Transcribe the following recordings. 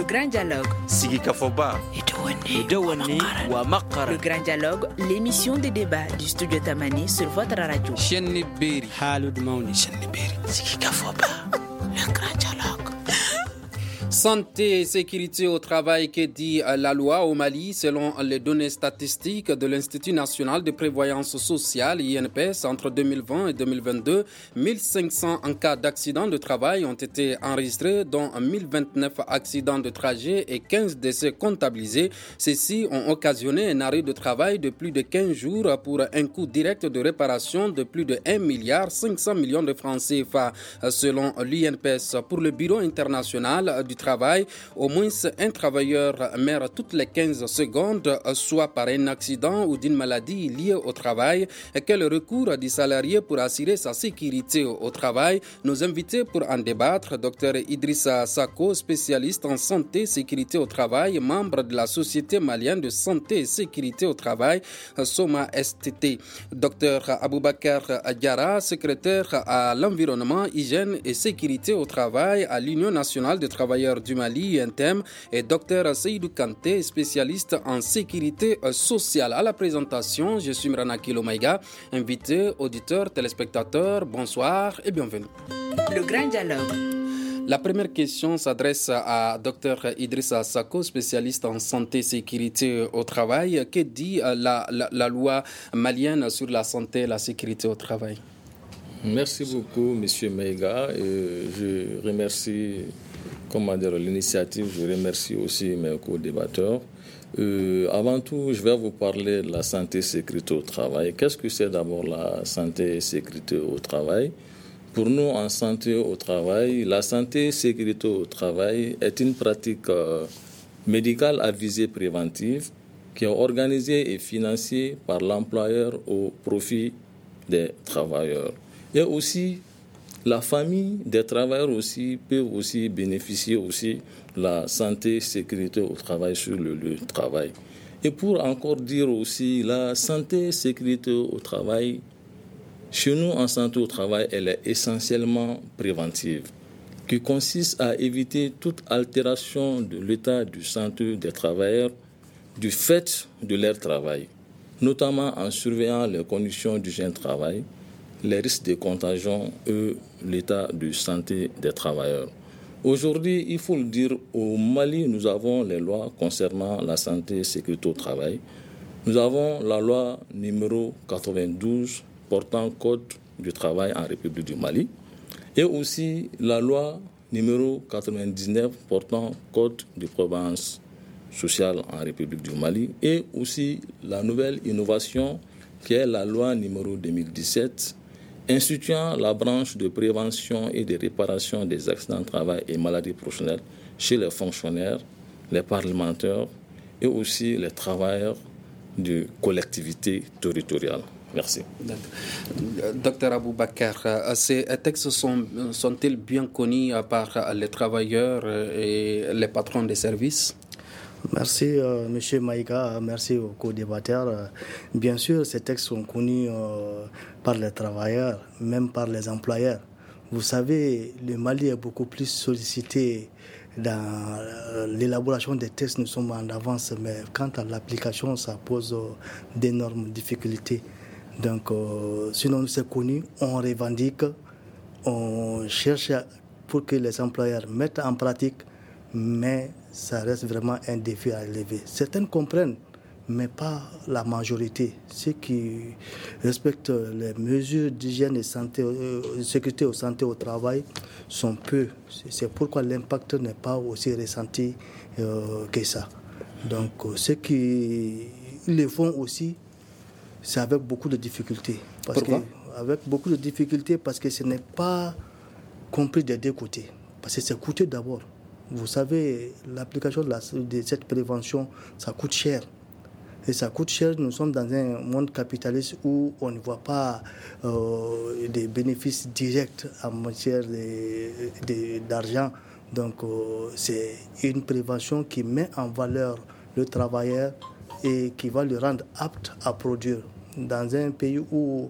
grand dialogue. Sigika Foba. Idawani wa Makara. Le grand dialogue, l'émission de débat du studio Tamani sur votre radio. Chenni Beri. Halud Mauni. Chenni Beri. Sigika Foba. Le grand dialogue. Santé et sécurité au travail, que dit la loi au Mali? Selon les données statistiques de l'Institut national de prévoyance sociale, INPS, entre 2020 et 2022, 1500 cas d'accidents de travail ont été enregistrés, dont 1029 accidents de trajet et 15 décès comptabilisés. Ceux-ci ont occasionné un arrêt de travail de plus de 15 jours pour un coût direct de réparation de plus de 1 milliard 500 millions de francs CFA, selon l'INPS. Pour le Bureau international du travail, au moins un travailleur meurt toutes les 15 secondes, soit par un accident ou d'une maladie liée au travail. Quel recours du salarié pour assurer sa sécurité au travail? Nos invités pour en débattre, Dr Idrissa Sako, spécialiste en santé et sécurité au travail, membre de la Société malienne de santé et sécurité au travail, Soma STT. Dr Aboubakar Diarra, secrétaire à l'environnement, hygiène et sécurité au travail à l'Union nationale des travailleurs du Mali, UNTEM, et Dr Seydou Kanté, spécialiste en sécurité sociale. À la présentation, je suis Mrana Kilomaïga, invité, auditeur, téléspectateur, bonsoir et bienvenue. Le grand dialogue. La première question s'adresse à Dr Idrissa Sako, spécialiste en santé et sécurité au travail. Que dit la loi malienne sur la santé et la sécurité au travail? Merci beaucoup, M. Maïga. Je remercie l'initiative. Je remercie aussi mes co-débatteurs. Avant tout, je vais vous parler de la santé et sécurité au travail. Qu'est-ce que c'est d'abord la santé et sécurité au travail? Pour nous, en santé au travail, la santé et sécurité au travail est une pratique médicale à visée préventive qui est organisée et financée par l'employeur au profit des travailleurs. Et aussi, la famille des travailleurs aussi peuvent aussi bénéficier aussi de la santé et sécurité au travail sur le lieu de travail. Et pour encore dire aussi, la santé et sécurité au travail, chez nous en santé au travail, elle est essentiellement préventive, qui consiste à éviter toute altération de l'état de santé des travailleurs du fait de leur travail, notamment en surveillant les conditions d'hygiène de travail, les risques de contagion et l'état de santé des travailleurs. Aujourd'hui, il faut le dire, au Mali, nous avons les lois concernant la santé et sécurité au travail. Nous avons la loi numéro 92 portant Code du travail en République du Mali et aussi la loi numéro 99 portant Code de prévoyance sociale en République du Mali et aussi la nouvelle innovation qui est la loi numéro 2017 instituant la branche de prévention et de réparation des accidents de travail et maladies professionnelles chez les fonctionnaires, les parlementaires et aussi les travailleurs de collectivités territoriales. Merci. Docteur Aboubakar, ces textes sont-ils bien connus par les travailleurs et les patrons des services? Merci, M. Maïga, merci aux co-débatteurs. Bien sûr, ces textes sont connus par les travailleurs, même par les employeurs. Vous savez, le Mali est beaucoup plus sollicité dans l'élaboration des textes. Nous sommes en avance, mais quant à l'application, ça pose d'énormes difficultés. Donc, sinon, c'est connu, on revendique, on cherche pour que les employeurs mettent en pratique, mais ça reste vraiment un défi à relever. Certains comprennent, mais pas la majorité. Ceux qui respectent les mesures d'hygiène et sécurité au santé au travail sont peu. C'est pourquoi l'impact n'est pas aussi ressenti que ça. Donc, ceux qui le font aussi, c'est avec beaucoup de difficultés. Pourquoi? Avec beaucoup de difficultés parce que ce n'est pas compris des deux côtés. Parce que c'est coûteux d'abord. Vous savez, l'application de cette prévention, ça coûte cher. Et ça coûte cher. Nous sommes dans un monde capitaliste où on ne voit pas des bénéfices directs en matière d'argent. Donc, c'est une prévention qui met en valeur le travailleur et qui va le rendre apte à produire. Dans un pays où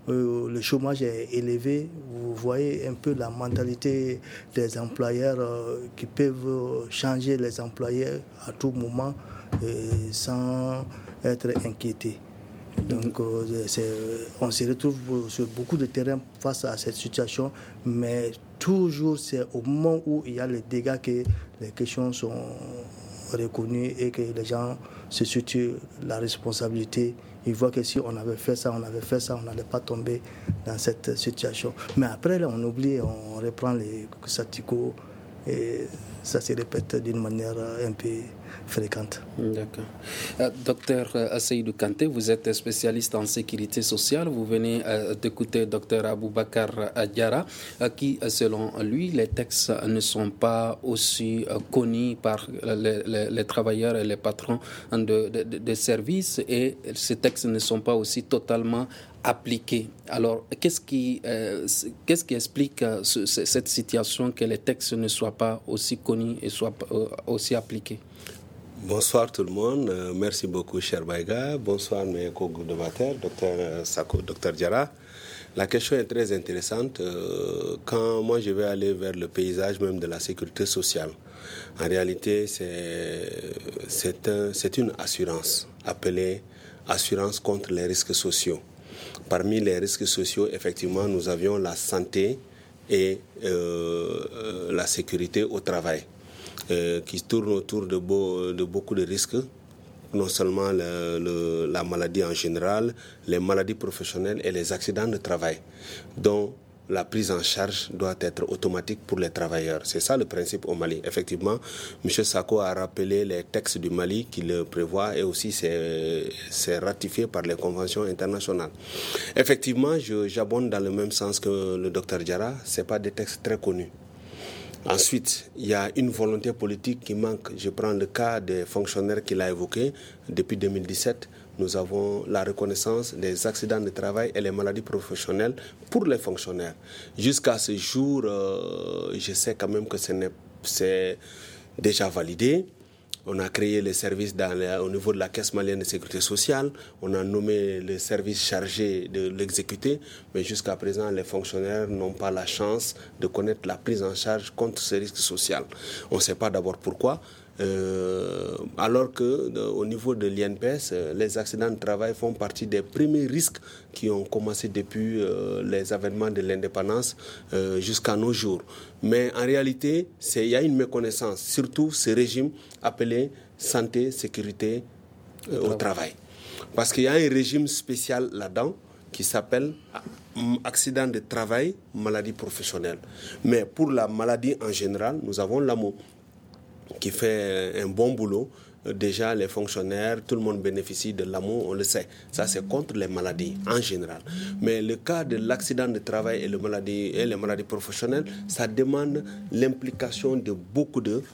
le chômage est élevé. Vous voyez un peu la mentalité des employeurs qui peuvent changer les employés à tout moment sans être inquiétés. Donc on se retrouve sur beaucoup de terrains face à cette situation, mais toujours c'est au moment où il y a les dégâts que les questions sont reconnues et que les gens se situent la responsabilité. Ils voient que si on avait fait ça, on n'allait pas tomber dans cette situation. Mais après, là, on oublie, on reprend les statistiques et ça se répète d'une manière un peu fréquente. D'accord. Docteur Seydou Kanté, vous êtes spécialiste en sécurité sociale. Vous venez d'écouter docteur Aboubacar Diarra, qui, selon lui, les textes ne sont pas aussi connus par les travailleurs et les patrons de services, et ces textes ne sont pas aussi totalement appliqués. Alors, qu'est-ce qui explique cette situation que les textes ne soient pas aussi connus et soient aussi appliqués? Bonsoir tout le monde, merci beaucoup cher Maïga, bonsoir mes co-débatteurs, docteur Sako, docteur Diarra. La question est très intéressante. Quand moi je vais aller vers le paysage même de la sécurité sociale, en réalité c'est une assurance, appelée assurance contre les risques sociaux. Parmi les risques sociaux, effectivement, nous avions la santé et la sécurité au travail. Qui tourne autour de beaucoup de risques, non seulement la maladie en général, les maladies professionnelles et les accidents de travail, dont la prise en charge doit être automatique pour les travailleurs. C'est ça le principe au Mali. Effectivement, M. Sako a rappelé les textes du Mali qui le prévoient et aussi c'est ratifié par les conventions internationales. Effectivement, j'abonde dans le même sens que le docteur Diarra, ce n'est pas des textes très connus. Ensuite, il y a une volonté politique qui manque. Je prends le cas des fonctionnaires qu'il a évoqué. Depuis 2017, nous avons la reconnaissance des accidents de travail et les maladies professionnelles pour les fonctionnaires. Jusqu'à ce jour, je sais quand même que c'est déjà validé. On a créé les services au niveau de la Caisse malienne de sécurité sociale. On a nommé les services chargés de l'exécuter. Mais jusqu'à présent, les fonctionnaires n'ont pas la chance de connaître la prise en charge contre ces risques sociaux. On ne sait pas d'abord pourquoi. Alors qu'au niveau de l'INPS, les accidents de travail font partie des premiers risques qui ont commencé depuis les avènements de l'indépendance jusqu'à nos jours. Mais en réalité, il y a une méconnaissance, surtout ce régime appelé santé, sécurité au travail. Parce qu'il y a un régime spécial là-dedans qui s'appelle accident de travail, maladie professionnelle. Mais pour la maladie en général, nous avons l'AMO qui fait un bon boulot. Déjà, les fonctionnaires, tout le monde bénéficie de l'AMO, on le sait. Ça, c'est contre les maladies en général. Mais le cas de l'accident de travail et les maladies professionnelles, ça demande l'implication de beaucoup de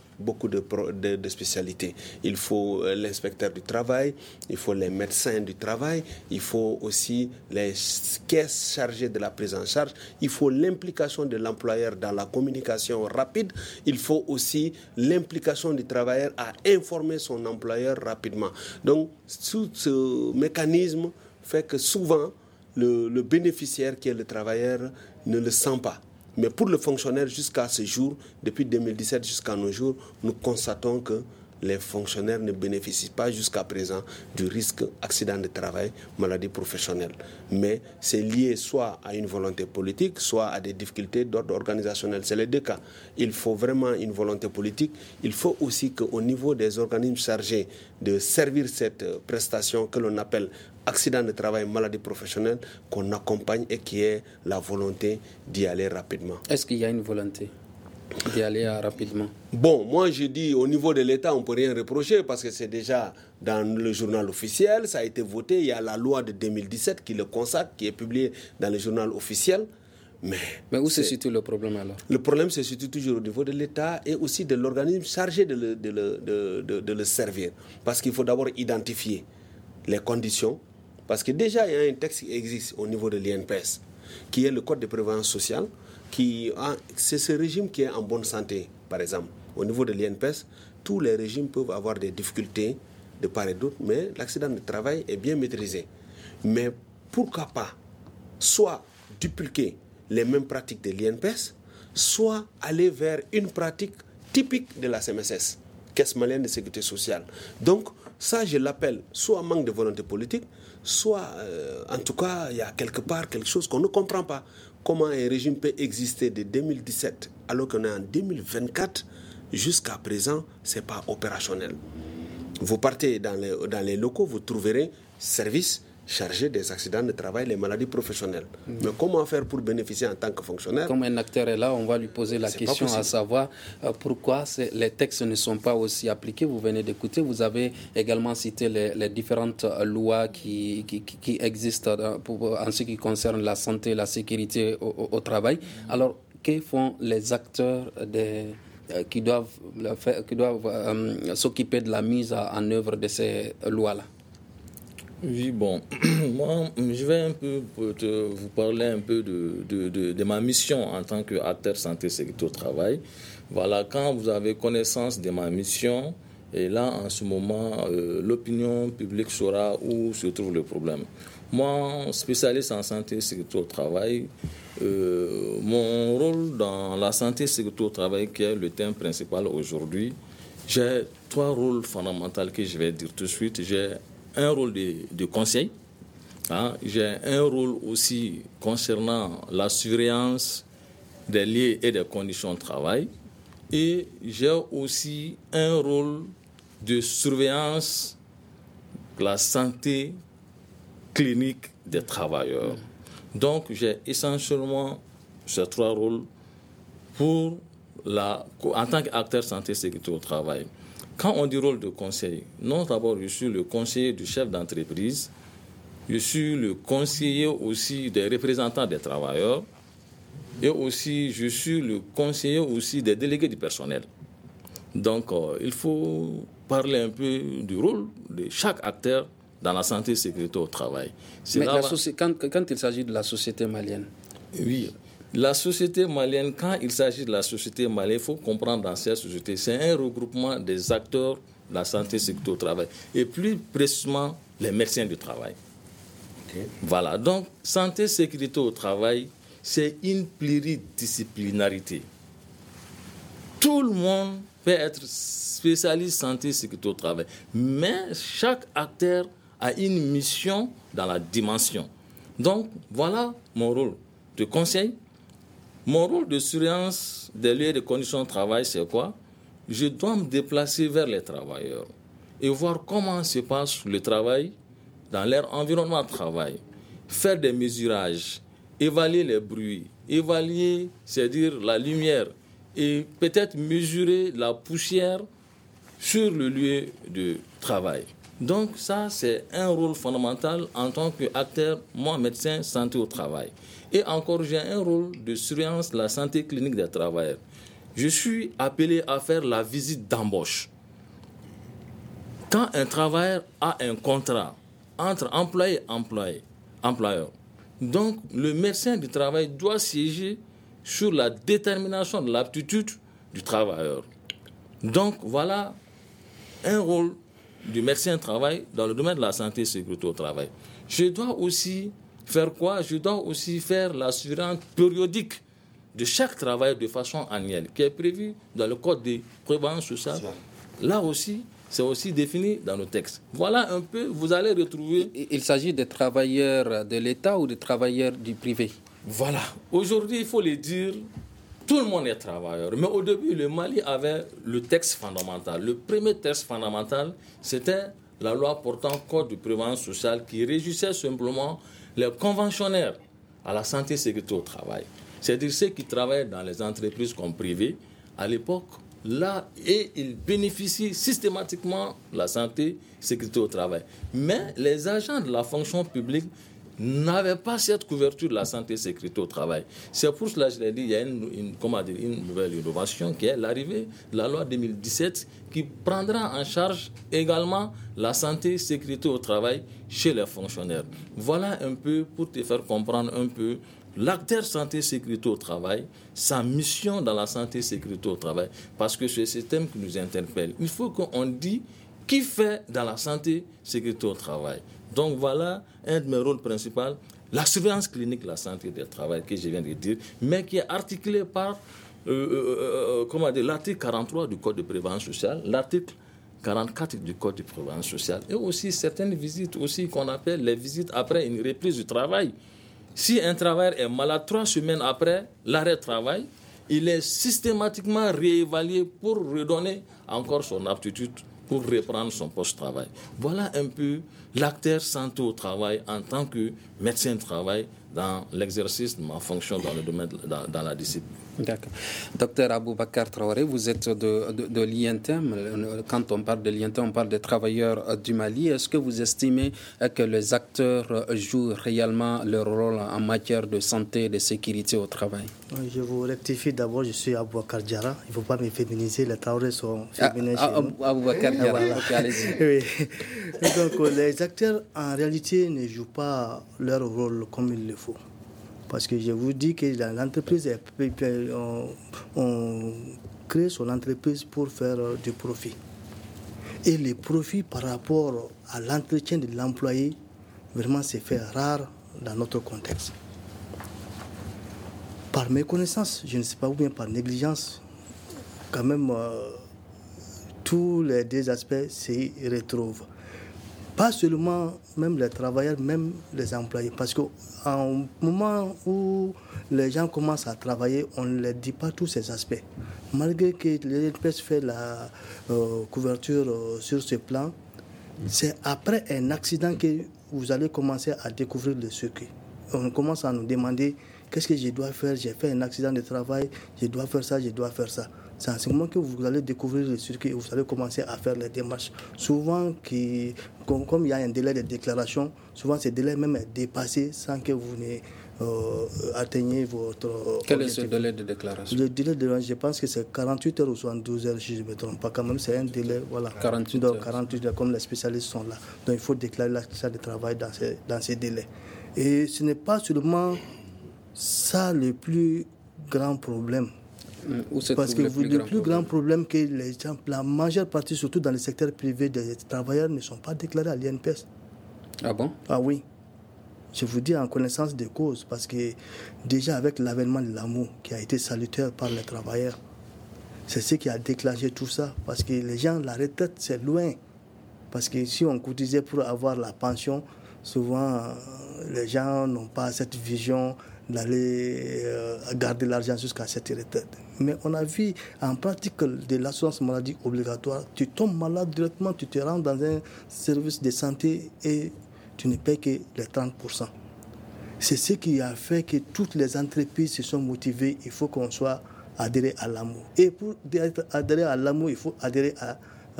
spécialités. Il faut l'inspecteur du travail, il faut les médecins du travail, il faut aussi les caisses chargées de la prise en charge, il faut l'implication de l'employeur dans la communication rapide, il faut aussi l'implication du travailleur à informer son employeur rapidement. Donc, tout ce mécanisme fait que souvent, le bénéficiaire qui est le travailleur ne le sent pas. Mais pour le fonctionnaire, jusqu'à ce jour, depuis 2017 jusqu'à nos jours, nous constatons que les fonctionnaires ne bénéficient pas jusqu'à présent du risque accident de travail, maladie professionnelle. Mais c'est lié soit à une volonté politique, soit à des difficultés d'ordre organisationnel. C'est les deux cas. Il faut vraiment une volonté politique. Il faut aussi qu'au niveau des organismes chargés de servir cette prestation que l'on appelle accident de travail, maladie professionnelle, qu'on accompagne et qui ait la volonté d'y aller rapidement. Est-ce qu'il y a une volonté d'y aller rapidement? Bon, moi je dis au niveau de l'État, on ne peut rien reprocher parce que c'est déjà dans le journal officiel, ça a été voté, il y a la loi de 2017 qui le consacre, qui est publiée dans le journal officiel. Mais où se situe le problème alors? Le problème se situe toujours au niveau de l'État et aussi de l'organisme chargé de le servir. Parce qu'il faut d'abord identifier les conditions. Parce que déjà, il y a un texte qui existe au niveau de l'INPS, qui est le Code de prévoyance sociale. C'est ce régime qui est en bonne santé, par exemple. Au niveau de l'INPS, tous les régimes peuvent avoir des difficultés de part et d'autre, mais l'accident de travail est bien maîtrisé. Mais pourquoi pas soit dupliquer les mêmes pratiques de l'INPS, soit aller vers une pratique typique de la CMSS, Caisse malienne de sécurité sociale. Donc, ça, je l'appelle soit manque de volonté politique, soit, en tout cas, il y a quelque part quelque chose qu'on ne comprend pas. Comment un régime peut exister de 2017 alors qu'on est en 2024, jusqu'à présent, ce n'est pas opérationnel. Vous partez dans les locaux, vous trouverez services chargés des accidents de travail, les maladies professionnelles. Mais comment faire pour bénéficier en tant que fonctionnaire? Comme un acteur est là, on va lui poser la question à savoir pourquoi pourquoi les textes ne sont pas aussi appliqués. Vous venez d'écouter, vous avez également cité les différentes lois qui existent en ce qui concerne la santé et la sécurité au travail. Alors, que font les acteurs qui doivent s'occuper de la mise en œuvre de ces lois-là? Oui, bon, moi, je vais vous parler un peu de ma mission en tant qu'acteur santé sécurité au travail. Voilà, quand vous avez connaissance de ma mission, et là, en ce moment, l'opinion publique saura où se trouve le problème. Moi, spécialiste en santé sécurité au travail, mon rôle dans la santé sécurité au travail, qui est le thème principal aujourd'hui, j'ai 3 rôles fondamentaux que je vais dire tout de suite. J'ai un rôle de conseil, j'ai un rôle aussi concernant la surveillance des lieux et des conditions de travail, et j'ai aussi un rôle de surveillance de la santé clinique des travailleurs. Donc j'ai essentiellement ces 3 rôles en tant qu'acteur santé sécurité au travail. Quand on dit rôle de conseil, non, d'abord, je suis le conseiller du chef d'entreprise, je suis le conseiller aussi des représentants des travailleurs, et aussi, je suis le conseiller aussi des délégués du personnel. Donc, il faut parler un peu du rôle de chaque acteur dans la santé et sécurité au travail. Mais quand il s'agit de la société malienne? Oui. La société malienne, quand il s'agit de la société malienne, il faut comprendre dans cette société, c'est un regroupement des acteurs de la santé et sécurité au travail, et plus précisément les médecins du travail. Okay. Voilà, donc santé et sécurité au travail, c'est une pluridisciplinarité. Tout le monde peut être spécialiste santé et sécurité au travail, mais chaque acteur a une mission dans la dimension. Donc, voilà mon rôle de conseil. Mon rôle de surveillance des lieux et des conditions de travail, c'est quoi? Je dois me déplacer vers les travailleurs et voir comment se passe le travail dans leur environnement de travail. Faire des mesurages, évaluer les bruits, évaluer, c'est-à-dire la lumière, et peut-être mesurer la poussière sur le lieu de travail. Donc ça, c'est un rôle fondamental en tant qu'acteur, moi, médecin, santé au travail. Et encore, j'ai un rôle de surveillance de la santé clinique des travailleurs. Je suis appelé à faire la visite d'embauche. Quand un travailleur a un contrat entre employé et employeur, donc le médecin du travail doit siéger sur la détermination de l'aptitude du travailleur. Donc voilà un rôle du médecin du travail dans le domaine de la santé et sécurité au travail. Je dois aussi faire quoi? Je dois aussi faire la surveillance périodique de chaque travailleur de façon annuelle, qui est prévue dans le Code de prévoyance sociale. Là aussi, c'est aussi défini dans nos textes. Voilà un peu, vous allez retrouver... Il s'agit des travailleurs de l'État ou des travailleurs du privé? Voilà. Aujourd'hui, il faut le dire, tout le monde est travailleur. Mais au début, le Mali avait le texte fondamental. Le premier texte fondamental, c'était la loi portant Code de prévoyance sociale qui régissait simplement les conventionnaires à la santé et sécurité au travail. C'est-à-dire ceux qui travaillent dans les entreprises comme privées, à l'époque, là, et ils bénéficient systématiquement de la santé et sécurité au travail. Mais les agents de la fonction publique n'avaient pas cette couverture de la santé et sécurité au travail. C'est pour cela que je l'ai dit, il y a une nouvelle innovation qui est l'arrivée de la loi 2017 qui prendra en charge également la santé et sécurité au travail chez les fonctionnaires. Voilà un peu pour te faire comprendre un peu l'acteur santé et sécurité au travail, sa mission dans la santé et sécurité au travail, parce que c'est ce thème qui nous interpelle. Il faut qu'on dise qui fait dans la santé et sécurité au travail. Donc voilà un de mes rôles principaux, la surveillance clinique de la santé du travail que je viens de dire, mais qui est articulée par l'article 43 du Code de prévention sociale, l'article 44 du Code de prévention sociale, et aussi certaines visites aussi qu'on appelle les visites après une reprise du travail. Si un travailleur est malade 3 semaines après l'arrêt de travail, il est systématiquement réévalué pour redonner encore son aptitude pour reprendre son poste de travail. Voilà un peu l'acteur santé au travail en tant que médecin de travail dans l'exercice de ma fonction dans le domaine, dans la discipline. D'accord. Docteur Aboubakar Traoré, vous êtes de l'INTEM. Quand on parle de l'INTEM, on parle des travailleurs du Mali. Est-ce que vous estimez que les acteurs jouent réellement leur rôle en matière de santé et de sécurité au travail? Je vous rectifie d'abord, je suis Aboubakar Diarra. Il ne faut pas me féminiser, les Traorés sont féminins chez nous. Aboubakar Diarra, voilà. Ok, allez-y. Oui. Donc les acteurs en réalité ne jouent pas leur rôle comme il le faut. Parce que je vous dis que l'entreprise, on crée son entreprise pour faire du profit. Et les profits par rapport à l'entretien de l'employé, vraiment c'est fait rare dans notre contexte. Par méconnaissance, je ne sais pas, ou bien par négligence, quand même, tous les deux aspects s'y retrouvent. Pas seulement même les travailleurs, même les employés. Parce qu'au moment où les gens commencent à travailler, on ne leur dit pas tous ces aspects. Malgré que l'INPS fait la couverture sur ce plan, c'est après un accident que vous allez commencer à découvrir le circuit. On commence à nous demander qu'est-ce que je dois faire, j'ai fait un accident de travail, je dois faire ça, je dois faire ça. C'est en ce moment que vous allez découvrir le circuit et vous allez commencer à faire les démarches. Souvent, comme il y a un délai de déclaration, souvent ce délai même est dépassé sans que vous atteigniez votre... Quel est ce délai de déclaration? Le délai de je pense que c'est 48 heures ou 72 heures, si je ne me trompe pas. Quand même, c'est un délai, voilà. 48 donc, heures. 48 heures, comme les spécialistes sont là. Donc, il faut déclarer l'accident de travail dans ces délais. Et ce n'est pas seulement ça le plus grand problème. Parce que le plus grand problème que les gens, la majeure partie, surtout dans le secteur privé, des travailleurs ne sont pas déclarés à l'INPS. Ah bon? Ah oui. Je vous dis en connaissance de cause, parce que déjà avec l'avènement de l'amour qui a été salutaire par les travailleurs, c'est ce qui a déclenché tout ça. Parce que les gens, la retraite, c'est loin. Parce que si on cotisait pour avoir la pension, souvent les gens n'ont pas cette vision d'aller garder l'argent jusqu'à cette retraite. Mais on a vu en pratique de l'assurance maladie obligatoire, tu tombes malade directement, tu te rends dans un service de santé et tu ne payes que les 30%. C'est ce qui a fait que toutes les entreprises se sont motivées, il faut qu'on soit adhéré à l'amour. Et pour adhérer à l'amour, il faut adhérer à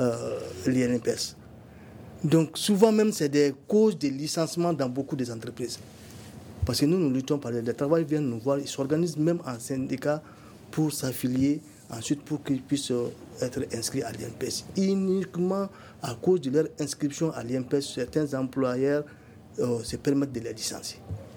l'INPS. Donc souvent même, c'est des causes de licenciement dans beaucoup des entreprises. Parce que nous luttons par les travailleurs viennent nous voir, ils s'organisent même en syndicat pour s'affilier, ensuite pour qu'ils puissent être inscrits à l'INPS. Uniquement à cause de leur inscription à l'INPS, certains employeurs se permettent de les licencier.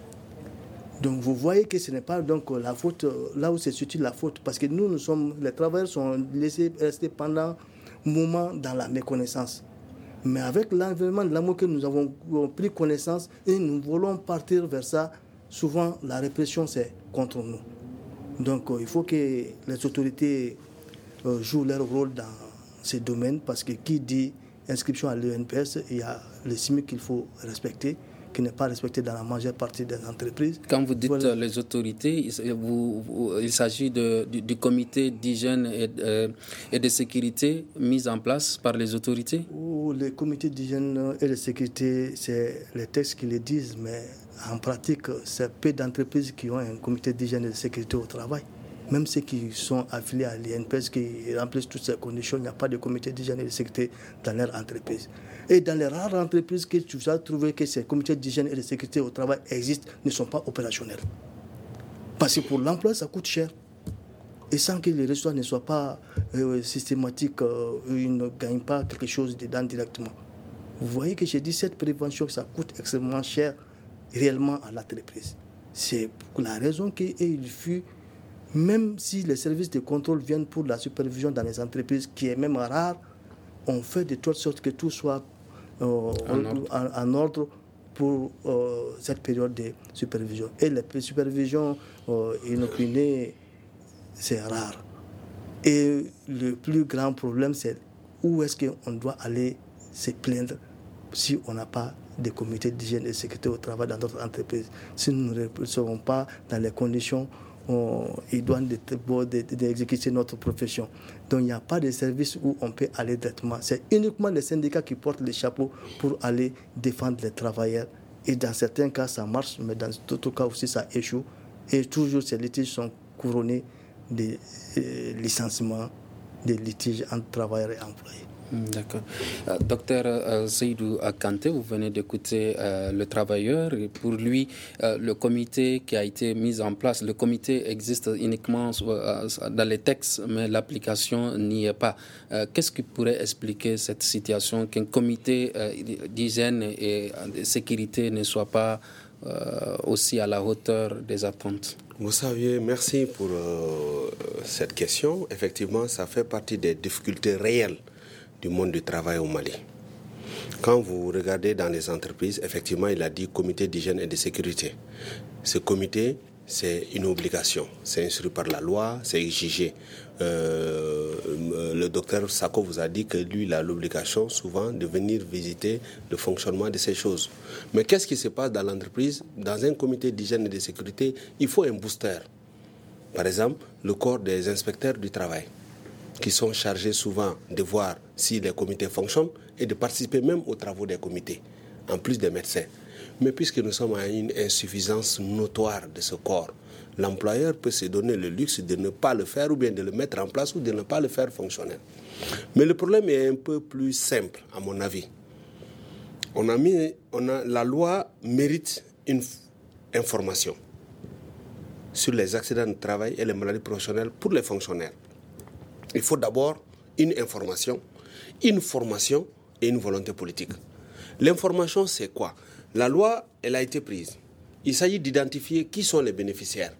Donc vous voyez que ce n'est pas donc la faute, là où se situe la faute, parce que les travailleurs sont laissés rester pendant un moment dans la méconnaissance. Mais avec l'environnement de l'amour que nous avons pris connaissance et nous voulons partir vers ça, souvent la répression c'est contre nous. Donc il faut que les autorités jouent leur rôle dans ces domaines, parce que qui dit inscription à l'ENPS, il y a le SMIC qu'il faut respecter, qui n'est pas respecté dans la majeure partie des entreprises. Quand vous dites les autorités, il s'agit du comité d'hygiène et de sécurité mis en place par les autorités? Les comités d'hygiène et de sécurité, c'est les textes qui le disent, mais en pratique, c'est peu d'entreprises qui ont un comité d'hygiène et de sécurité au travail. Même ceux qui sont affiliés à l'INPS, qui remplissent toutes ces conditions, il n'y a pas de comité d'hygiène et de sécurité dans leur entreprise. Et dans les rares entreprises que tu as trouvé que ces comités d'hygiène et de sécurité au travail existent, ne sont pas opérationnels. Parce que pour l'emploi, ça coûte cher. Et sans que les résultats ne soient pas systématiques, ils ne gagnent pas quelque chose dedans directement. Vous voyez que j'ai dit cette prévention, ça coûte extrêmement cher réellement à l'entreprise. C'est pour la raison qu'il fut, même si les services de contrôle viennent pour la supervision dans les entreprises, qui est même rare, on fait de telle sorte que tout soit en ordre pour cette période de supervision. Et les supervisions inopinées, c'est rare. Et le plus grand problème, c'est où est-ce qu'on doit aller se plaindre si on n'a pas de comité d'hygiène et de sécurité au travail dans notre entreprise. Si nous ne serons pas dans les conditions idoines d'exécuter notre profession. Donc il n'y a pas de service où on peut aller directement. C'est uniquement les syndicats qui portent les chapeaux pour aller défendre les travailleurs. Et dans certains cas, ça marche, mais dans d'autres cas aussi, ça échoue. Et toujours, ces litiges sont couronnés de licenciements, des litiges entre travailleurs et employés. D'accord. Docteur Seydou Kanté, vous venez d'écouter le travailleur. Et pour lui, le comité qui a été mis en place, le comité existe uniquement dans les textes, mais l'application n'y est pas. Qu'est-ce qui pourrait expliquer cette situation qu'un comité d'hygiène et de sécurité ne soit pas aussi à la hauteur des attentes? Vous savez, merci pour cette question. Effectivement, ça fait partie des difficultés réelles du monde du travail au Mali. Quand vous regardez dans les entreprises, effectivement, il a dit comité d'hygiène et de sécurité. Ce comité, c'est une obligation. C'est instruit par la loi, c'est exigé. Le docteur Sako vous a dit que lui, il a l'obligation souvent de venir visiter le fonctionnement de ces choses. Mais qu'est-ce qui se passe dans l'entreprise? Dans un comité d'hygiène et de sécurité, il faut un booster. Par exemple, le corps des inspecteurs du travail, qui sont chargés souvent de voir si les comités fonctionnent et de participer même aux travaux des comités, en plus des médecins. Mais puisque nous sommes à une insuffisance notoire de ce corps, l'employeur peut se donner le luxe de ne pas le faire ou bien de le mettre en place ou de ne pas le faire fonctionnel. Mais le problème est un peu plus simple, à mon avis. La loi mérite une information sur les accidents de travail et les maladies professionnelles pour les fonctionnaires. Il faut d'abord une information, une formation et une volonté politique. L'information, c'est quoi? La loi, elle a été prise. Il s'agit d'identifier qui sont les bénéficiaires.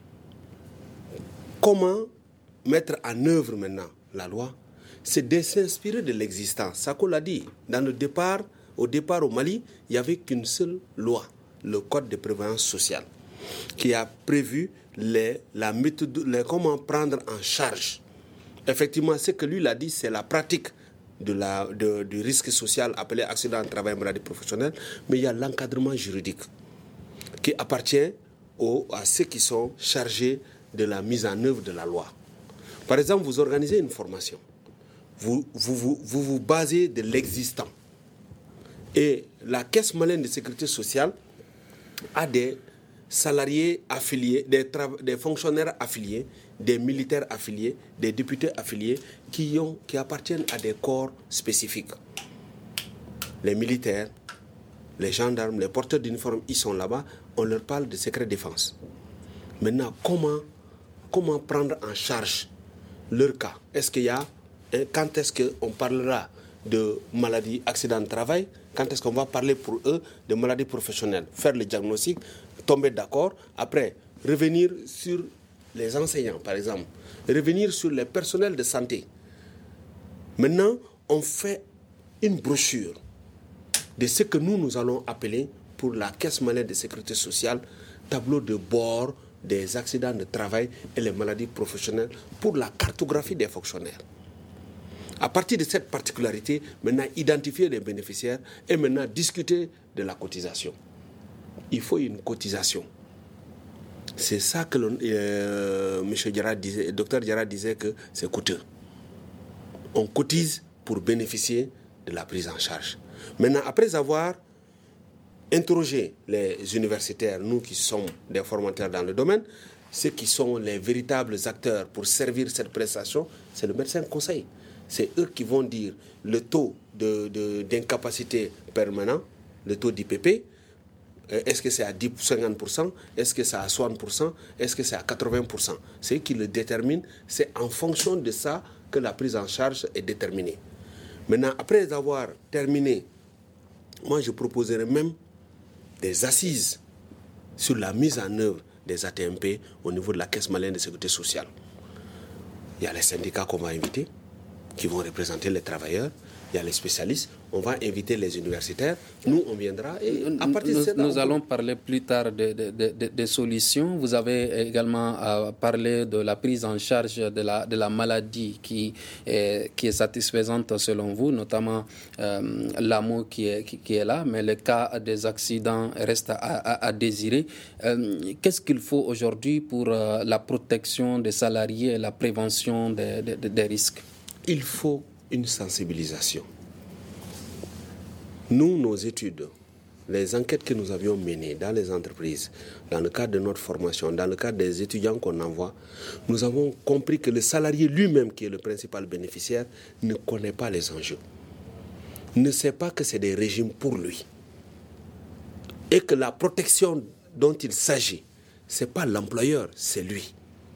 Comment mettre en œuvre maintenant la loi? C'est de s'inspirer de l'existant. Sako l'a dit, au départ au Mali, il n'y avait qu'une seule loi, le Code de prévoyance sociale, qui a prévu comment prendre en charge. Effectivement, ce que lui il a dit, c'est la pratique du risque social appelé accident de travail et maladie professionnelle, mais il y a l'encadrement juridique qui appartient à ceux qui sont chargés de la mise en œuvre de la loi. Par exemple, vous organisez une formation, vous basez de l'existant. Et la Caisse malienne de sécurité sociale a des salariés affiliés, des fonctionnaires affiliés, des militaires affiliés, des députés affiliés qui appartiennent à des corps spécifiques. Les militaires, les gendarmes, les porteurs d'uniformes, ils sont là-bas, on leur parle de secret défense. Maintenant, comment prendre en charge leur cas? Quand est-ce qu'on parlera de maladies, accidents de travail? Quand est-ce qu'on va parler pour eux de maladies professionnelles? Faire le diagnostic, tomber d'accord, après revenir sur les enseignants, par exemple, revenir sur les personnels de santé. Maintenant, on fait une brochure de ce que nous allons appeler, pour la Caisse malienne de sécurité sociale, tableau de bord des accidents de travail et les maladies professionnelles pour la cartographie des fonctionnaires. À partir de cette particularité, maintenant, identifier les bénéficiaires et maintenant discuter de la cotisation. Il faut une cotisation. C'est ça que Dr Diarra disait que c'est coûteux. On cotise pour bénéficier de la prise en charge. Maintenant, après avoir interrogé les universitaires, nous qui sommes des formateurs dans le domaine, ceux qui sont les véritables acteurs pour servir cette prestation, c'est le médecin conseil. C'est eux qui vont dire le taux d'incapacité permanent, le taux d'IPP. Est-ce que c'est à 50%? Est-ce que c'est à 60%? Est-ce que c'est à 80%? C'est eux qui le déterminent. C'est en fonction de ça que la prise en charge est déterminée. Maintenant, après avoir terminé, moi je proposerais même des assises sur la mise en œuvre des ATMP au niveau de la Caisse malienne de sécurité sociale. Il y a les syndicats qu'on va inviter, qui vont représenter les travailleurs. il y a les spécialistes, on va inviter les universitaires, nous on viendra et à partir de ça... Nous allons parler plus tard des solutions. Vous avez également parlé de la prise en charge de la maladie qui est satisfaisante selon vous, notamment l'AMO qui est là, mais le cas des accidents reste à désirer. Qu'est-ce qu'il faut aujourd'hui pour la protection des salariés et la prévention des risques? Il faut une sensibilisation. Nous, nos études, les enquêtes que nous avions menées dans les entreprises, dans le cadre de notre formation, dans le cadre des étudiants qu'on envoie, nous avons compris que le salarié lui-même, qui est le principal bénéficiaire, ne connaît pas les enjeux, ne sait pas que c'est des régimes pour lui. Et que la protection dont il s'agit, ce n'est pas l'employeur, c'est lui.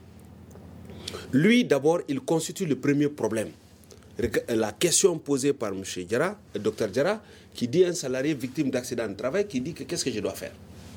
Lui, d'abord, il constitue le premier problème. La question posée par M. Diarra, le Dr Diarra, qui dit à un salarié victime d'accident de travail, qui dit que qu'est-ce que je dois faire?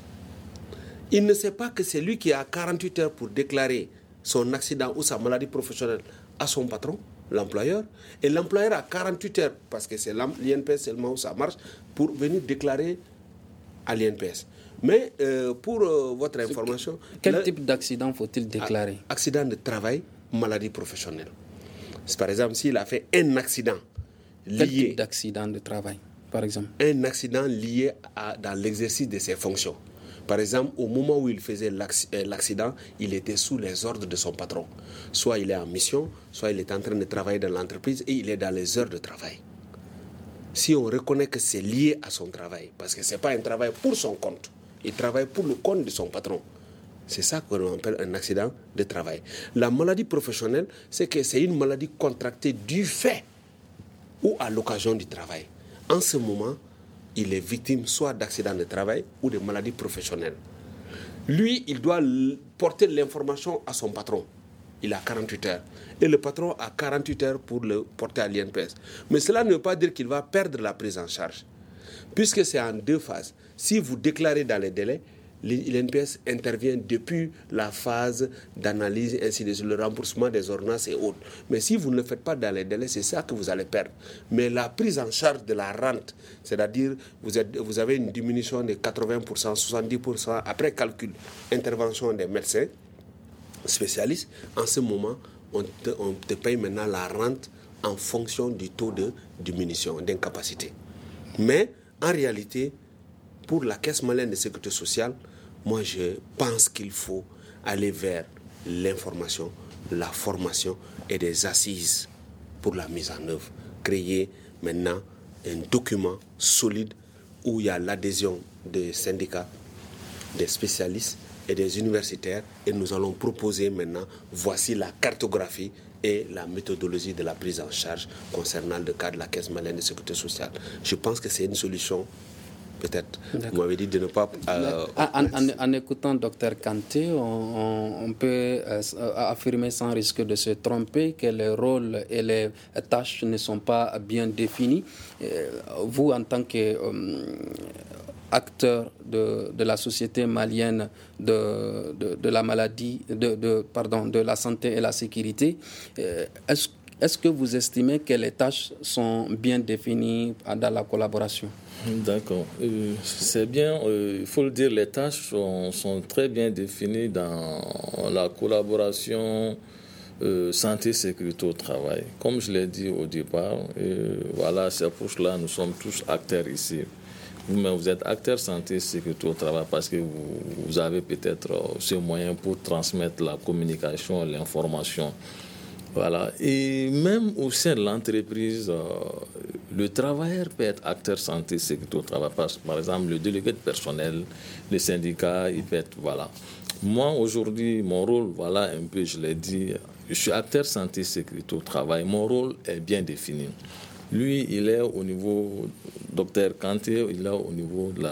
Il ne sait pas que c'est lui qui a 48 heures pour déclarer son accident ou sa maladie professionnelle à son patron, l'employeur, et l'employeur a 48 heures, parce que c'est l'INPS seulement où ça marche, pour venir déclarer à l'INPS. Mais pour votre information... Quel type d'accident faut-il déclarer? Accident de travail, maladie professionnelle. Par exemple, s'il a fait un accident lié... Quel type d'accident de travail, par exemple? Un accident lié dans l'exercice de ses fonctions. Par exemple, au moment où il faisait l'accident, il était sous les ordres de son patron. Soit il est en mission, soit il est en train de travailler dans l'entreprise et il est dans les heures de travail. Si on reconnaît que c'est lié à son travail, parce que ce n'est pas un travail pour son compte, il travaille pour le compte de son patron. C'est ça qu'on appelle un accident de travail. La maladie professionnelle, c'est que c'est une maladie contractée du fait ou à l'occasion du travail. En ce moment, il est victime soit d'accident de travail ou de maladie professionnelle. Lui, il doit porter l'information à son patron. Il a 48 heures. Et le patron a 48 heures pour le porter à l'INPS. Mais cela ne veut pas dire qu'il va perdre la prise en charge. Puisque c'est en deux phases. Si vous déclarez dans les délais, l'INPS intervient depuis la phase d'analyse, ainsi de suite, le remboursement des ordonnances et autres. Mais si vous ne le faites pas dans les délais, c'est ça que vous allez perdre. Mais la prise en charge de la rente, c'est-à-dire vous avez une diminution de 80%, 70%, après calcul, intervention des médecins spécialistes, en ce moment, on te paye maintenant la rente en fonction du taux de diminution, d'incapacité. Mais en réalité, pour la Caisse malienne de sécurité sociale, moi je pense qu'il faut aller vers l'information, la formation et des assises pour la mise en œuvre. Créer maintenant un document solide où il y a l'adhésion des syndicats, des spécialistes et des universitaires, et nous allons proposer maintenant, voici la cartographie et la méthodologie de la prise en charge concernant le cas de la Caisse malienne de sécurité sociale. Je pense que c'est une solution. Peut-être. D'accord. Vous m'avez dit de ne pas... En écoutant Dr Kanté, on peut affirmer sans risque de se tromper que les rôles et les tâches ne sont pas bien définis. Vous, en tant qu'acteur de la société malienne de la maladie, de la santé et la sécurité, est-ce que vous estimez que les tâches sont bien définies dans la collaboration? D'accord. C'est bien, il faut le dire, les tâches sont très bien définies dans la collaboration santé-sécurité au travail. Comme je l'ai dit au départ, voilà, c'est pour cela que nous sommes tous acteurs ici. Vous-même, vous êtes acteur santé-sécurité au travail parce que vous avez peut-être ce moyen pour transmettre la communication, l'information. Voilà. Et même au sein de l'entreprise, le travailleur peut être acteur santé sécurité au travail. Par exemple, le délégué de personnel, le syndicat, il peut être, voilà. Moi, aujourd'hui, mon rôle, voilà un peu, je l'ai dit, je suis acteur santé sécurité au travail. Mon rôle est bien défini. Lui, il est au niveau, docteur Kanté, il est au niveau de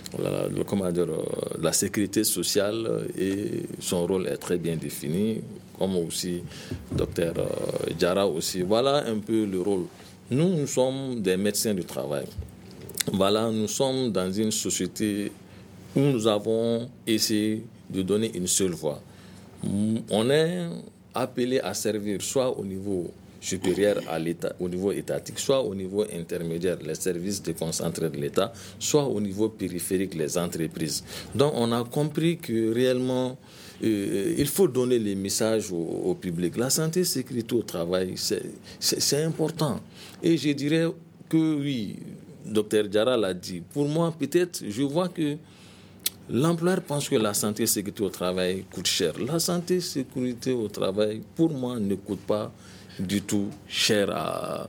la sécurité sociale et son rôle est très bien défini, comme aussi docteur Diarra aussi. Voilà un peu le rôle. Nous sommes des médecins du travail. Voilà, nous sommes dans une société où nous avons essayé de donner une seule voix. On est appelé à servir soit au niveau supérieur à l'État, au niveau étatique, soit au niveau intermédiaire, les services déconcentrés de l'État, soit au niveau périphérique, les entreprises. Donc on a compris que réellement, il faut donner les messages au public. La santé et sécurité au travail, c'est important. Et je dirais que oui, Dr Diarra l'a dit. Pour moi, peut-être, je vois que l'employeur pense que la santé et sécurité au travail coûte cher. La santé et sécurité au travail, pour moi, ne coûte pas du tout cher à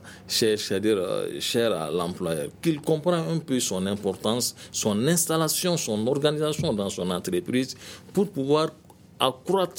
l'employeur. Qu'il comprenne un peu son importance, son installation, son organisation dans son entreprise pour pouvoir accroître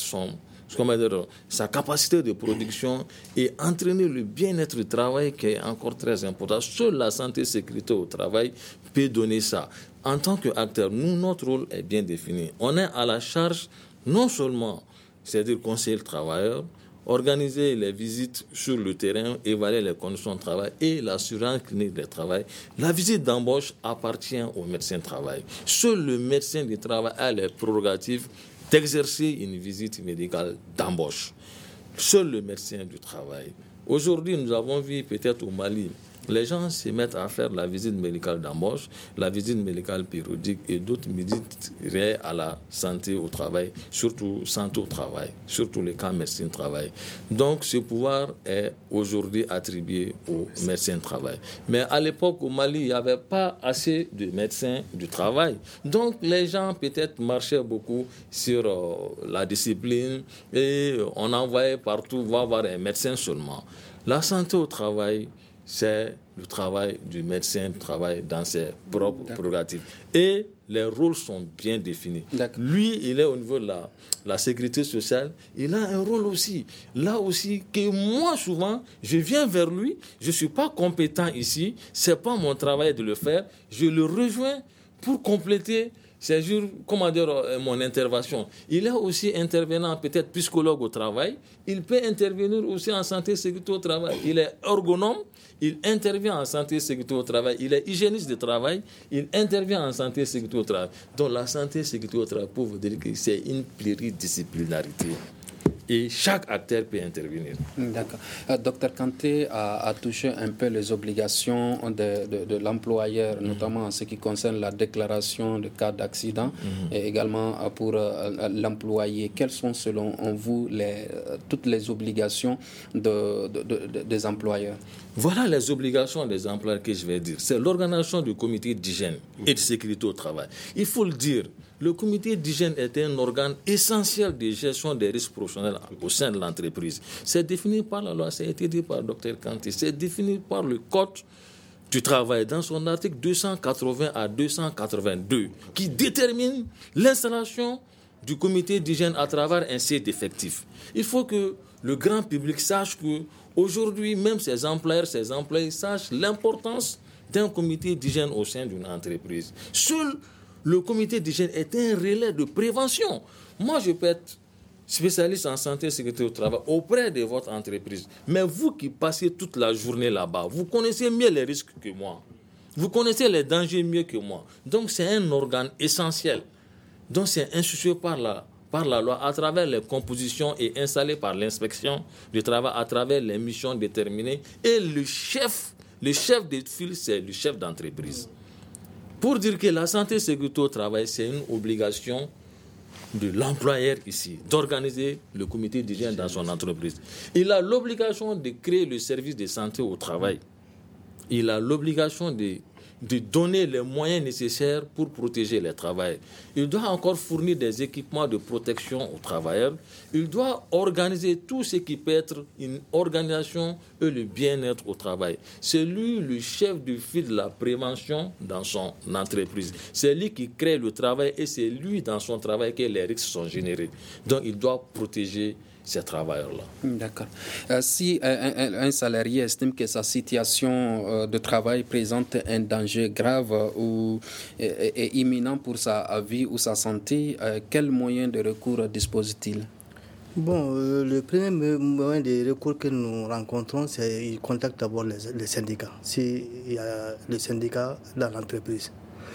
sa capacité de production et entraîner le bien-être du travail qui est encore très important. Seule la santé et sécurité au travail peut donner ça. En tant qu'acteur, nous, notre rôle est bien défini. On est à la charge non seulement, c'est-à-dire conseiller le travailleur, organiser les visites sur le terrain, évaluer les conditions de travail et l'assurance clinique de travail. La visite d'embauche appartient au médecin du travail. Seul le médecin du travail a les prérogatives d'exercer une visite médicale d'embauche. Seul le médecin du travail. Aujourd'hui, nous avons vu peut-être au Mali, les gens se mettent à faire la visite médicale d'embauche, la visite médicale périodique et d'autres visites liées à la santé au travail, surtout santé au travail, surtout les cas médecins du travail. Donc ce pouvoir est aujourd'hui attribué aux médecins du travail. Mais à l'époque au Mali, il n'y avait pas assez de médecins du travail. Donc les gens peut-être marchaient beaucoup sur la discipline et on envoyait partout voir un médecin seulement. La santé au travail, c'est le travail du médecin, le travail dans ses propres prérogatives. Et les rôles sont bien définis. Lui, il est au niveau de la sécurité sociale, il a un rôle aussi. Là aussi, que moi, souvent, je viens vers lui, je ne suis pas compétent ici, ce n'est pas mon travail de le faire, je le rejoins pour compléter mon intervention. Il est aussi intervenant, peut-être psychologue au travail. Il peut intervenir aussi en santé et sécurité au travail. Il est ergonome, il intervient en santé et sécurité au travail. Il est hygiéniste de travail, il intervient en santé et sécurité au travail. Donc la santé et sécurité au travail, pour vous dire que c'est une pluridisciplinarité. Et chaque acteur peut intervenir. D'accord. Docteur Kanté a touché un peu les obligations de l'employeur, notamment en ce qui concerne la déclaration de cas d'accident et également pour l'employé. Quelles sont selon vous toutes les obligations des employeurs? Voilà les obligations des employeurs que je vais dire. C'est l'organisation du comité d'hygiène et de sécurité au travail. Il faut le dire. Le comité d'hygiène est un organe essentiel de gestion des risques professionnels au sein de l'entreprise. C'est défini par la loi, ça a été dit par le Dr Kanté, c'est défini par le Code du travail dans son article 280 à 282 qui détermine l'installation du comité d'hygiène à travers un set d'effectifs. Il faut que le grand public sache que aujourd'hui, même ses employeurs, ses employés sachent l'importance d'un comité d'hygiène au sein d'une entreprise. Seul le comité d'hygiène est un relais de prévention. Moi, je peux être spécialiste en santé et sécurité au travail auprès de votre entreprise. Mais vous qui passez toute la journée là-bas, vous connaissez mieux les risques que moi. Vous connaissez les dangers mieux que moi. Donc, c'est un organe essentiel. Donc, c'est institué par la loi à travers les compositions et installé par l'inspection du travail à travers les missions déterminées. Et le chef de file, c'est le chef d'entreprise. Pour dire que la santé et sécurité au travail, c'est une obligation de l'employeur ici, d'organiser le comité d'hygiène dans son entreprise. Il a l'obligation de créer le service de santé au travail. Il a l'obligation de donner les moyens nécessaires pour protéger les travailleurs. Il doit encore fournir des équipements de protection aux travailleurs. Il doit organiser tout ce qui peut être une organisation et le bien-être au travail. C'est lui le chef du fil de la prévention dans son entreprise. C'est lui qui crée le travail et c'est lui dans son travail que les risques sont générés. Donc il doit protéger ces travailleurs-là. D'accord. Si un salarié estime que sa situation de travail présente un danger grave ou est imminent pour sa vie ou sa santé, quel moyen de recours dispose-t-il? Bon, le premier moyen de recours que nous rencontrons, c'est qu'il contacte d'abord les syndicats, s'il y a le syndicat dans l'entreprise.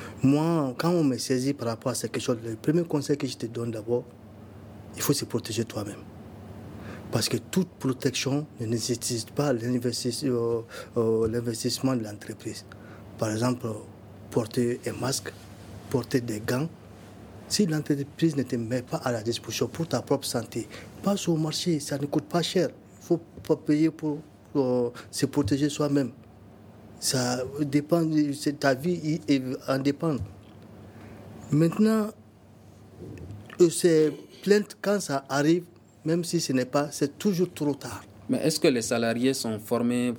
Moi, quand on me saisit par rapport à cette question, le premier conseil que je te donne d'abord, il faut se protéger toi-même. Parce que toute protection ne nécessite pas l'investissement de l'entreprise. Par exemple, porter un masque, porter des gants. Si l'entreprise ne te met pas à la disposition pour ta propre santé, passe au marché, ça ne coûte pas cher. Il ne faut pas payer pour se protéger soi-même. Ça dépend, ta vie en dépend. Maintenant, ces plaintes, quand ça arrive, même si ce n'est pas, c'est toujours trop tard. Mais est-ce que les salariés sont formés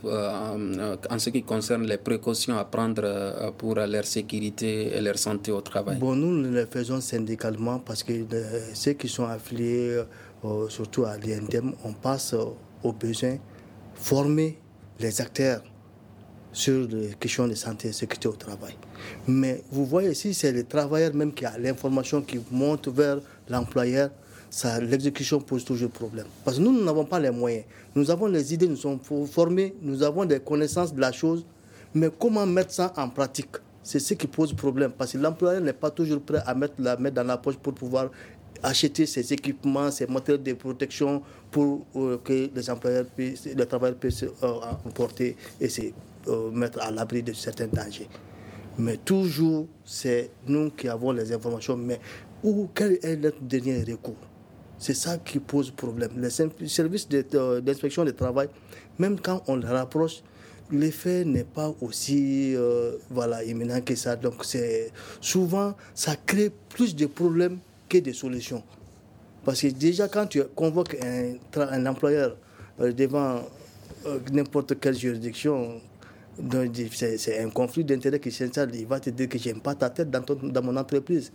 en ce qui concerne les précautions à prendre pour leur sécurité et leur santé au travail? Bon, nous le faisons syndicalement parce que ceux qui sont affiliés, surtout à l'INDEM, on passe aux besoins, former les acteurs sur les questions de santé et sécurité au travail. Mais vous voyez ici, c'est le travailleur même qui a l'information qui monte vers l'employeur. L'exécution pose toujours problème. Parce que nous n'avons pas les moyens. Nous avons les idées, nous sommes formés, nous avons des connaissances de la chose. Mais comment mettre ça en pratique? C'est ce qui pose problème. Parce que l'employeur n'est pas toujours prêt à mettre la main dans la poche pour pouvoir acheter ces équipements, ces matériels de protection pour que les travailleurs puissent emporter et se mettre à l'abri de certains dangers. Mais toujours, c'est nous qui avons les informations. Mais quel est notre dernier recours? C'est ça qui pose problème. Les services d'inspection du travail, même quand on les rapproche, l'effet n'est pas aussi imminent que ça. Donc souvent, ça crée plus de problèmes que de solutions. Parce que déjà, quand tu convoques un employeur devant n'importe quelle juridiction, donc c'est un conflit d'intérêts qui s'installe. Il va te dire que je n'aime pas ta tête dans mon entreprise.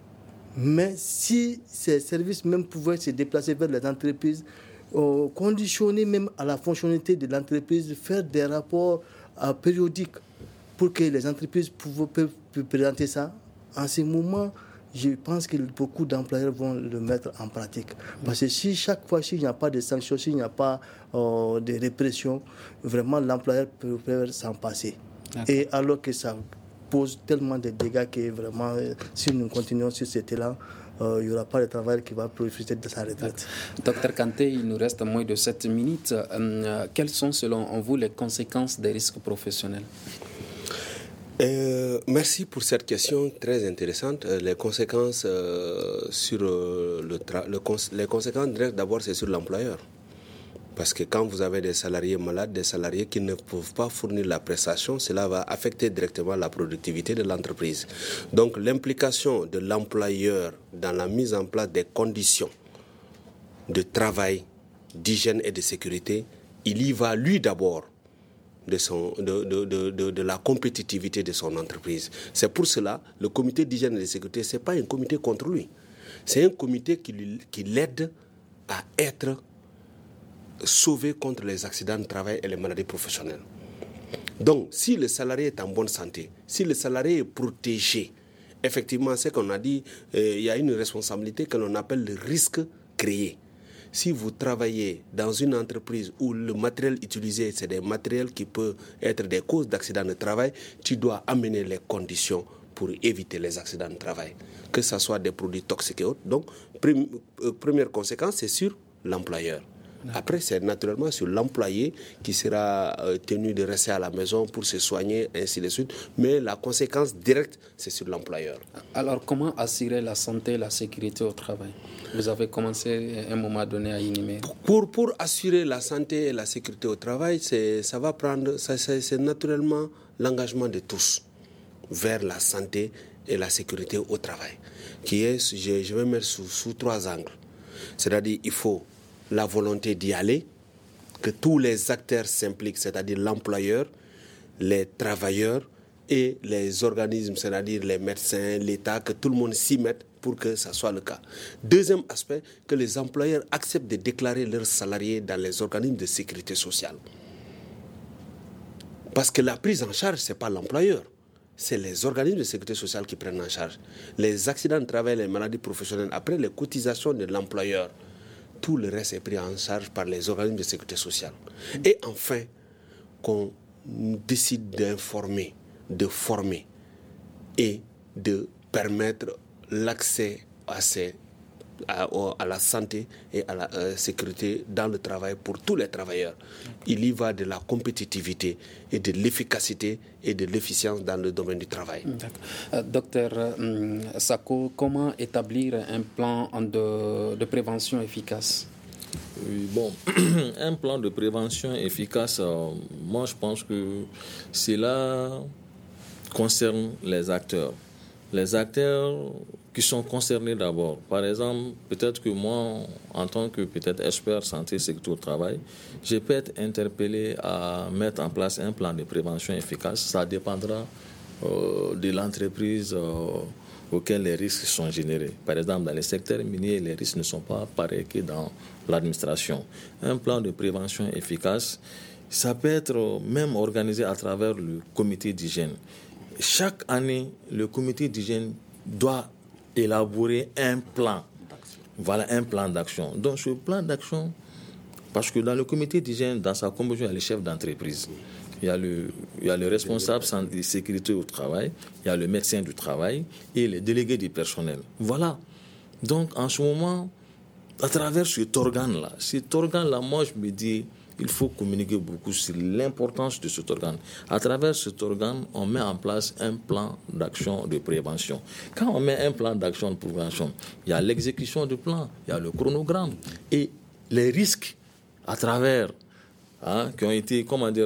Mais si ces services même pouvaient se déplacer vers les entreprises, conditionner même à la fonctionnalité de l'entreprise, faire des rapports périodiques pour que les entreprises peuvent présenter ça, en ce moment, je pense que beaucoup d'employeurs vont le mettre en pratique. Parce que si chaque fois, s'il n'y a pas de sanctions, s'il n'y a pas de répression, vraiment l'employeur peut s'en passer. D'accord. Et alors que ça pose tellement de dégâts que vraiment, si nous continuons sur cet élan, il n'y aura pas de travail qui va profiter de sa retraite. Docteur Kanté, il nous reste moins de 7 minutes. Quelles sont selon vous les conséquences des risques professionnels? Merci pour cette question très intéressante. Les conséquences les conséquences directes, d'abord, c'est sur l'employeur. Parce que quand vous avez des salariés malades, des salariés qui ne peuvent pas fournir la prestation, cela va affecter directement la productivité de l'entreprise. Donc l'implication de l'employeur dans la mise en place des conditions de travail, d'hygiène et de sécurité, il y va lui d'abord de la compétitivité de son entreprise. C'est pour cela le comité d'hygiène et de sécurité, ce n'est pas un comité contre lui. C'est un comité qui l'aide à être sauvé contre les accidents de travail et les maladies professionnelles. Donc, si le salarié est en bonne santé, si le salarié est protégé, effectivement, c'est qu'on a dit, il y a une responsabilité que l'on appelle le risque créé. Si vous travaillez dans une entreprise où le matériel utilisé, c'est des matériels qui peuvent être des causes d'accidents de travail, tu dois amener les conditions pour éviter les accidents de travail, que ce soit des produits toxiques et autres. Donc, première conséquence, c'est sur l'employeur. Après, c'est naturellement sur l'employé qui sera tenu de rester à la maison pour se soigner, ainsi de suite. Mais la conséquence directe, c'est sur l'employeur. Alors, comment assurer la santé et la sécurité au travail? Vous avez commencé à un moment donné à énumérer. Pour assurer la santé et la sécurité au travail, c'est naturellement l'engagement de tous vers la santé et la sécurité au travail, qui est, je vais mettre sous 3 angles. C'est-à-dire, il faut la volonté d'y aller, que tous les acteurs s'impliquent, c'est-à-dire l'employeur, les travailleurs et les organismes, c'est-à-dire les médecins, l'État, que tout le monde s'y mette pour que ça soit le cas. Deuxième aspect, que les employeurs acceptent de déclarer leurs salariés dans les organismes de sécurité sociale. Parce que la prise en charge, ce n'est pas l'employeur. C'est les organismes de sécurité sociale qui prennent en charge. Les accidents de travail, les maladies professionnelles, après les cotisations de l'employeur, tout le reste est pris en charge par les organismes de sécurité sociale. Et enfin, qu'on décide d'informer, de former et de permettre l'accès à ces à la santé et à la sécurité dans le travail pour tous les travailleurs. Il y va de la compétitivité et de l'efficacité et de l'efficience dans le domaine du travail. Docteur Sako, comment établir un plan de prévention efficace? Oui, bon, un plan de prévention efficace, moi je pense que cela concerne les acteurs. Les acteurs qui sont concernés d'abord. Par exemple, peut-être que moi, en tant que peut-être expert santé, sécurité au travail, je peux être interpellé à mettre en place un plan de prévention efficace. Ça dépendra de l'entreprise auquel les risques sont générés. Par exemple, dans les secteurs miniers, les risques ne sont pas pareils que dans l'administration. Un plan de prévention efficace, ça peut être même organisé à travers le comité d'hygiène. Chaque année, le comité d'hygiène doit élaborer un plan. Voilà, un plan d'action. Donc, ce plan d'action, parce que dans le comité d'hygiène, dans sa composition, il y a le chef d'entreprise. Il y a le responsable de sécurité au travail, il y a le médecin du travail et les délégués du personnel. Voilà. Donc, en ce moment, à travers cet organe-là, moi, je me dis, il faut communiquer beaucoup sur l'importance de cet organe. À travers cet organe, on met en place un plan d'action de prévention. Quand on met un plan d'action de prévention, il y a l'exécution du plan, il y a le chronogramme et les risques à travers qui ont été,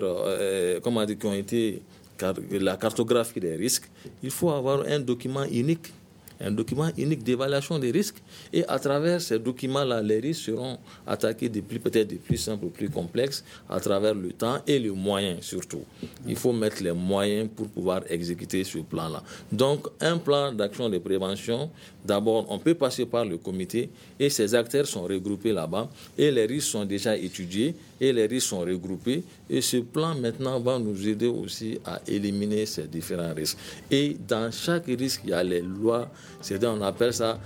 la cartographie des risques. Il faut avoir un document unique d'évaluation des risques. Et à travers ces documents-là, les risques seront attaqués peut-être de plus simples ou plus complexes à travers le temps et les moyens surtout. Il faut mettre les moyens pour pouvoir exécuter ce plan-là. Donc, un plan d'action de prévention, d'abord, on peut passer par le comité et ces acteurs sont regroupés là-bas et les risques sont déjà étudiés et les risques sont regroupés. Et ce plan, maintenant, va nous aider aussi à éliminer ces différents risques. Et dans chaque risque, il y a les lois. On appelle ça,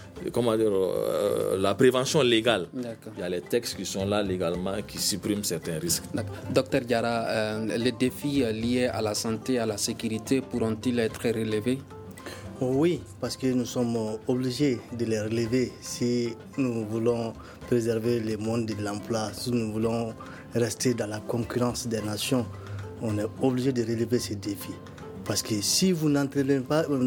la prévention légale. D'accord. Il y a les textes qui sont là légalement qui suppriment certains risques. Docteur Diarra, les défis liés à la santé, à la sécurité pourront-ils être relevés? Oui, parce que nous sommes obligés de les relever si nous voulons préserver le monde de l'emploi, si nous voulons rester dans la concurrence des nations. On est obligé de relever ces défis. Parce que si vous n'entretenez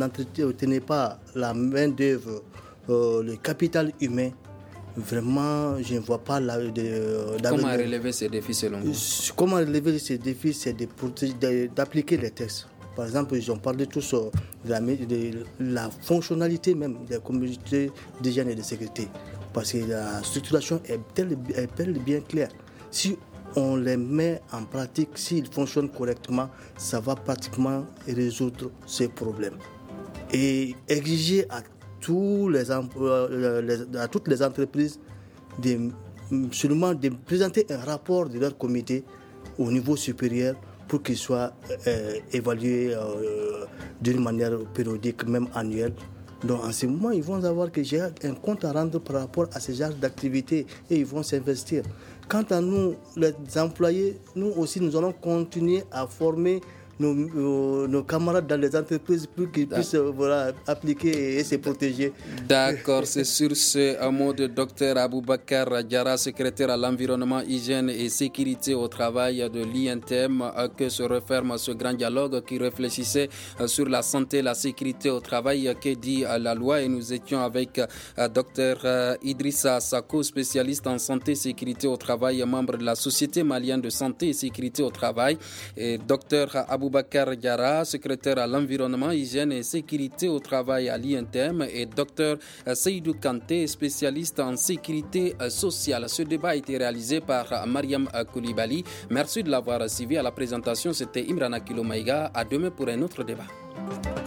pas la main-d'œuvre, le capital humain, vraiment, je ne vois pas Comment relever ces défis selon vous? Comment relever ces défis, c'est d'appliquer les textes. Par exemple, ils ont parlé tous de la fonctionnalité même des communautés d'hygiène et de sécurité. Parce que la structuration est bien claire. Si on les met en pratique, s'ils fonctionnent correctement, ça va pratiquement résoudre ces problèmes. Et exiger à toutes les entreprises seulement de présenter un rapport de leur comité au niveau supérieur pour qu'il soit évalué d'une manière périodique, même annuelle. Donc en ce moment, ils vont avoir que j'ai un compte à rendre par rapport à ce genre d'activité et ils vont s'investir. Quant à nous, les employés, nous aussi, nous allons continuer à former nos camarades dans les entreprises pour qu'ils puissent appliquer et se protéger. D'accord, c'est sur ce mot de Dr Aboubakar Diarra, secrétaire à l'environnement, hygiène et sécurité au travail de l'INTM, que se referme ce grand dialogue qui réfléchissait sur la santé, la sécurité au travail, que dit la loi. Et nous étions avec Dr Idrissa Sako, spécialiste en santé et sécurité au travail, membre de la Société malienne de santé et sécurité au travail, et Dr Aboubakar Diarra, secrétaire à l'environnement, hygiène et sécurité au travail à l'INTM, et Dr Seydou Kanté, spécialiste en sécurité sociale. Ce débat a été réalisé par Mariam Koulibaly. Merci de l'avoir suivi. À la présentation, c'était Imran Akilo Maïga. À demain pour un autre débat.